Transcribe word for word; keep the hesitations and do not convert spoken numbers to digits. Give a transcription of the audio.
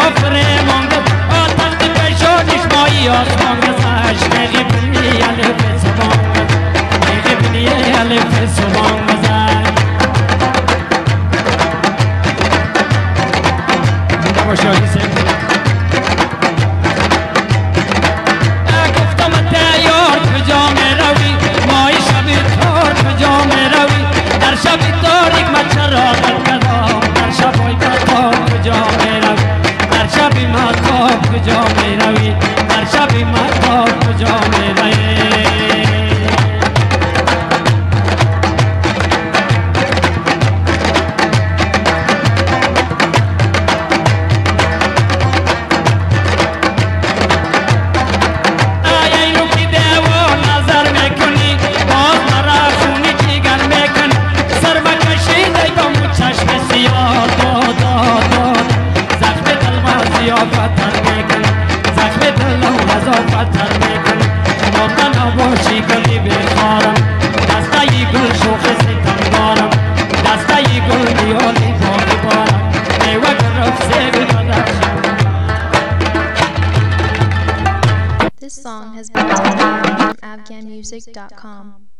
فرمان آتش بشونش مایی آسمان گذشت غیبنی الف سبان غیبنی الف سبان گذشت زنده باشی آجی سیم گفتم تیار کجا می روی مای شبی تار کجا می روی در شبی تاریک من چرا دلکدام در شبای مطاب کجا می روی در شبی مطاب کجا می روی در شبی مطاب کجا می روی فتر میکن زخم دل نوزا فتر میکن شما من نباشی گلی بخارم دستای گل شوخ ستمگارم دستای گل دیالی باقی بارم میوه گرفت سیبی بدرشم. This song has been downloaded from afghan music dot com.